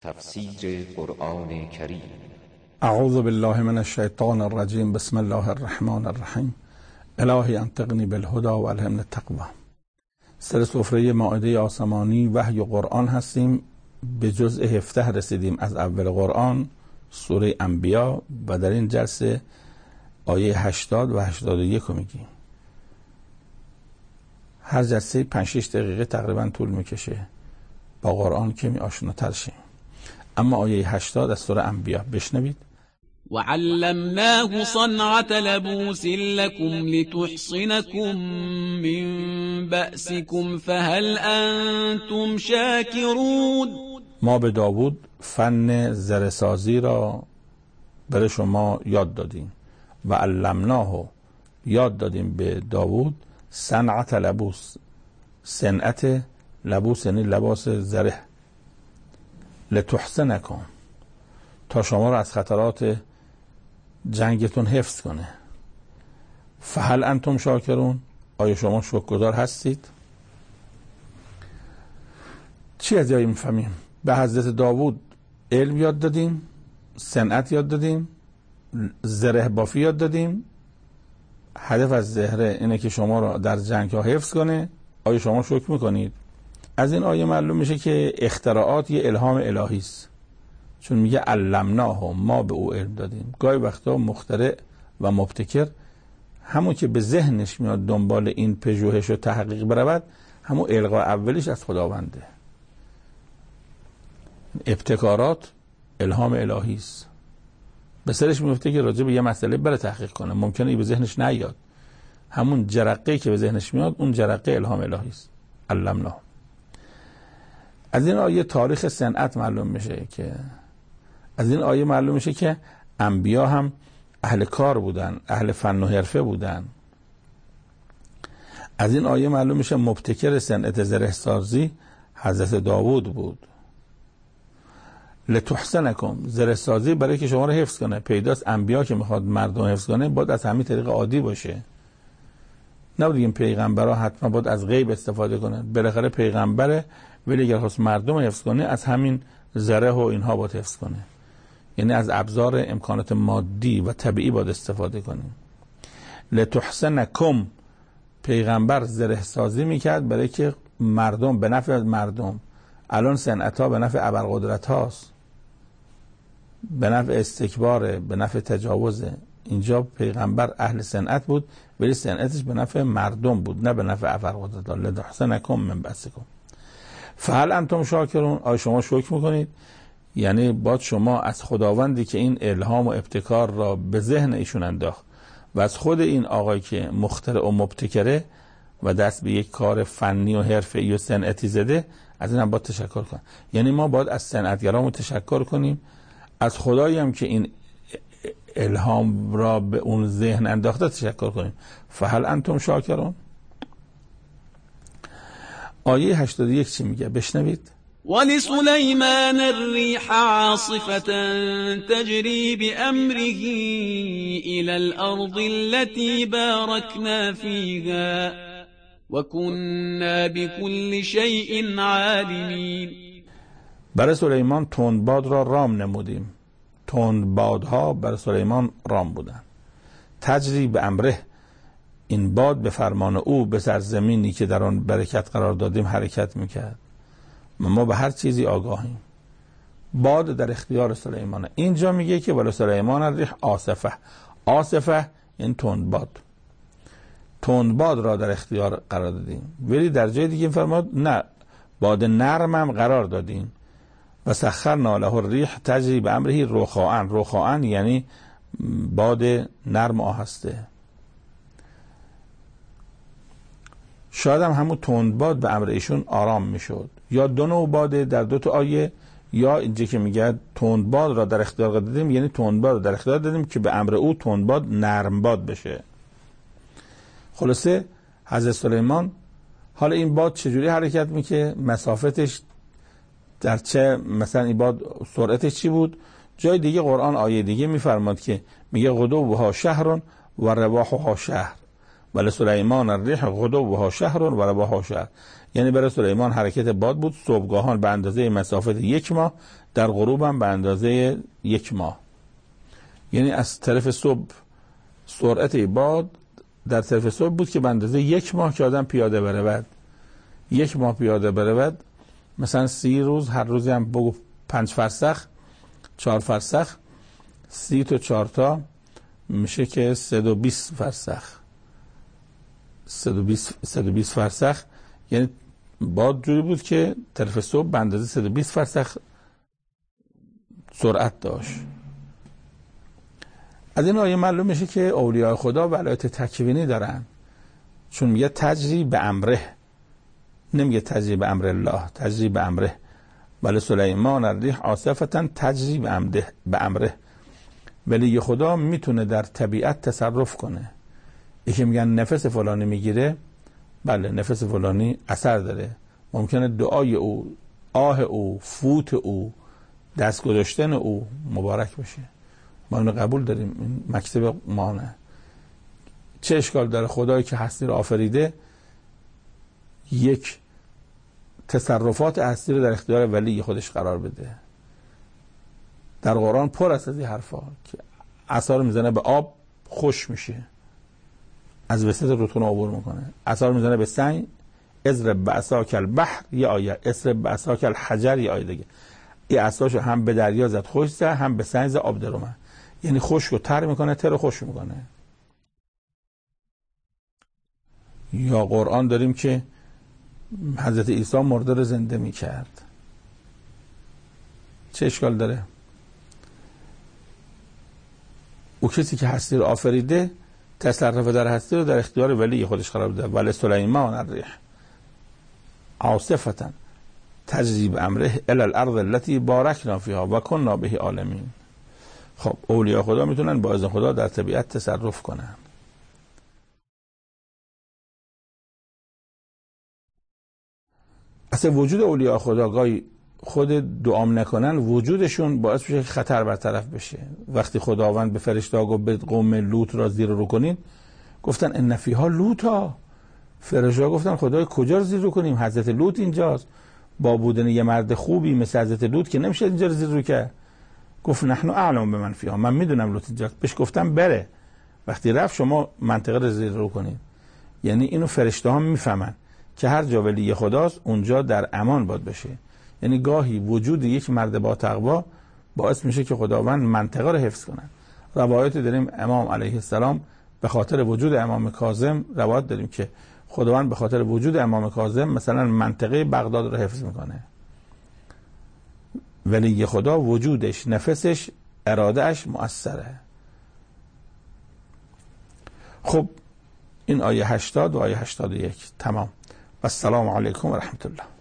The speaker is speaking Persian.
تفسیر قرآن کریم. اعوذ بالله من الشیطان الرجیم. بسم الله الرحمن الرحیم. الهی انطقنی بالهدی و الهمنی التقوی. سر سفره مائده آسمانی وحی و قرآن هستیم. به جزء 17 رسیدیم از اول قرآن، سوره انبیا، و در این جلسه آیه 80 و 81 رو میگیم. هر جلسه 5-6 دقیقه تقریبا طول میکشه. با قرآن کمی آشناتر شیم. اما آیه 80 از سوره انبیا بشنوید. وعلمناه صنعة لبوس لكم لتحصنكم من بأسكم فهل أنتم شاكرون. ما به داوود فن زره‌سازی را برای شما یاد دادیم و علمناه یاد دادیم به داوود صنعة لبوس، صنعت لبوس یعنی لباس زره، لتحصنکم تا شما را از خطرات جنگتون حفظ کنه. فهل انتم شاکرون، آیا شما شکرگزار هستید؟ چی از جایی میفهمیم؟ به حضرت داوود علم یاد دادیم، صنعت یاد دادیم، زره بافی یاد دادیم. هدف از زهره اینه که شما را در جنگ ها حفظ کنه. آیا شما شکر میکنید؟ از این آیه معلوم میشه که اختراعات یه الهام الهی است، چون میگه علمناه، ما به او علم دادیم. گاهی وقتا مخترع و مبتکر همون که به ذهنش میاد دنبال این پژوهش و تحقیق برود، همون القا اولیش از خداونده. ابتکارات الهام الهی است. به سرش میفته که راجع به یه مسئله بره تحقیق کنه، ممکنه ای به ذهنش نیاد. همون جرقه‌ای که به ذهنش میاد، اون جرقه الهام الهی است. علمناه. از این آیه تاریخ صنعت معلوم میشه که از این آیه معلوم میشه که انبیا هم اهل کار بودن، اهل فن و حرفه بودن. از این آیه معلوم میشه مبتکر صنعت زره سازی حضرت داوود بود. لتحصنکم، زره سازی برای که شما رو حفظ کنه. پیداست انبیا که میخواد مردم حفظ کنه باید از همین طریق عادی باشه. نبودیم پیغمبرها حتما باید از غیب استفاده کنه. بالاخره پیغمبره، ولی اگر خواست مردم حفظ کنه از همین زره و اینها باید حفظ کنه. یعنی از ابزار امکانات مادی و طبیعی باید استفاده کنیم. لتحصنکم، پیغمبر زره سازی میکرد برای که مردم، به نفع مردم. الان صنعت ها به نفع ابرقدرت هاست، به نفع استکباره، به نفع تجاوزه. اینجا پیغمبر اهل صنعت بود، ولی صنعتش به نفع مردم بود، نه به نفع ابرقدرت ها. لتحصنکم من بأسکم فهل انتم شاکرون، آیا شما شکر میکنید؟ یعنی باید شما از خداوندی که این الهام و ابتکار را به ذهن ایشون انداخت و از خود این آقای که مخترع و مبتکره و دست به یک کار فنی و حرفه‌ای و صنعتی زده، از این هم باید تشکر کنیم. یعنی ما باید از صنعتگران تشکر کنیم، از خدایی هم که این الهام را به اون ذهن انداخته تشکر کنیم. فهل انتم شاکرون. آیه 81 چی میگه؟ بشنوید. ولسليمان الريح عاصفة تجري بأمره إلى الأرض التي باركنا فيها وكنا بكل شيء عالمين. برای سلیمان تندباد را رام نمودیم. تندبادها برای سلیمان رام بودن. تجری به امره، این باد به فرمان او به سرزمینی که در آن برکت قرار دادیم حرکت میکرد. ما به هر چیزی آگاهیم. باد در اختیار سلیمانه. اینجا میگه که ولی سلیمان الریح عاصفه. عاصفه این تندباد. تندباد را در اختیار قرار دادیم. ولی در جای دیگه فرمود نه، باد نرم هم قرار دادیم. و سخرنا له الریح تجری به امره رخاء. رخاء یعنی باد نرم و آهسته. شاید هم همون تندباد به امر ایشون آرام میشد. یا دو نوع باده در دو تا آیه، یا اینجا که میگه تندباد را در اختیار دادیم، یعنی تندباد را در اختیار دادیم که به امر او تندباد نرم باد بشه. خلاصه حضرت سلیمان، حالا این باد چجوری حرکت میکنه؟ مسافتش در چه، مثلا این باد سرعتش چی بود؟ جای دیگه قرآن آیه دیگه میفرماد که میگه غدوها شهر و رواحها شهر. ولی سلیمان الریح غدوها شهر و رواحها شهر. یعنی برای سلیمان حرکت باد بود، صبحگاهان به اندازه مسافت 1 ماه، در غروب هم به اندازه 1 ماه. یعنی از طرف صبح سرعت باد در طرف صبح بود که به اندازه 1 ماه که آدم پیاده برود. 1 ماه پیاده برود، مثلا 30 روز، هر روزی هم بگو 5 فرسخ، 4 فرسخ، 30 تا 4 تا میشه که 120 فرسخ. 120 فرسخ یعنی باد جوری بود که طرف صبح به اندازه 120 فرسخ سرعت داشت. از این آیه معلوم میشه که اولیاء خدا ولایت تکوینی دارن، چون میگه تجری به امره، نمیگه تجری به امر الله، تجری به امره. ولی سلیمان الریح عاصفة تجری به امره. ولی خدا میتونه در طبیعت تصرف کنه. یکی میگن نفس فلانی میگیره، بله نفس فلانی اثر داره، ممکنه دعای او، آه او، فوت او، دست گذاشتن او مبارک بشه. ما اینو قبول داریم، این مکتب ما نه. چه اشکال داره خدایی که هستی رو آفریده یک تصرفات هستی رو در اختیار ولی خودش قرار بده؟ در قرآن پر است از این حرفا که عصا رو میزنه به آب خوش میشه، از وسط رودخونه عبور میکنه. عصا رو میزنه به سنگ، اضرب بعصاک البحر، یه آیه، اضرب بعصاک الحجر، یه آیه دیگه. این عصاشو هم به دریا زد خوش زد، هم به سنگ زد آب در اومد. یعنی خشک رو تر میکنه، تر رو خوش میکنه. یا قرآن داریم که حضرت عیسی مرده رو زنده میکرد. چه اشکال داره؟ او کسی که هستی رو آفریده تصرف در هستی رو در اختیار ولی خودش قرار بده. ولی سلیمان الریح عاصفة تجری بامره الی الارض التي بارکنا فیها و کنا به عالمین. خب اولیاء خدا میتونن با اذن خدا در طبیعت تصرف کنن. اصلا وجود اولیاء خدا گاهی خود دعام نکنن، وجودشون باعث میشه خطر برطرف بشه. وقتی خداوند به فرشته‌ها گفت به قوم لوط را زیر رو کنین، گفتن ان فیها لوطا. فرشته‌ها گفتن خدای کجا رو زیر رو کنیم؟ حضرت لوط اینجاست. با بودن یه مرد خوبی مثل حضرت لوط که نمیشه اینجا رو زیر رو کرد. گفت نحن اعلم بمن فیها، من میدونم لوط اینجاست. بهش گفتم بره، وقتی رفت شما منطقه رو زیر رو کنین. یعنی اینو فرشته‌ها میفهمن که هر جا ولی خداست اونجا در امان باد بشه. یعنی گاهی وجود یک مرد با تقوا باعث میشه که خداوند منطقه رو حفظ کنه. روایت داریم امام علیه السلام به خاطر وجود امام کاظم، روایت داریم که خداوند به خاطر وجود امام کاظم مثلا منطقه بغداد رو حفظ میکنه. ولی خدا وجودش، نفسش، ارادهش مؤثره. خب این آیه 80 و آیه 81 تمام. و السلام علیکم و رحمت الله.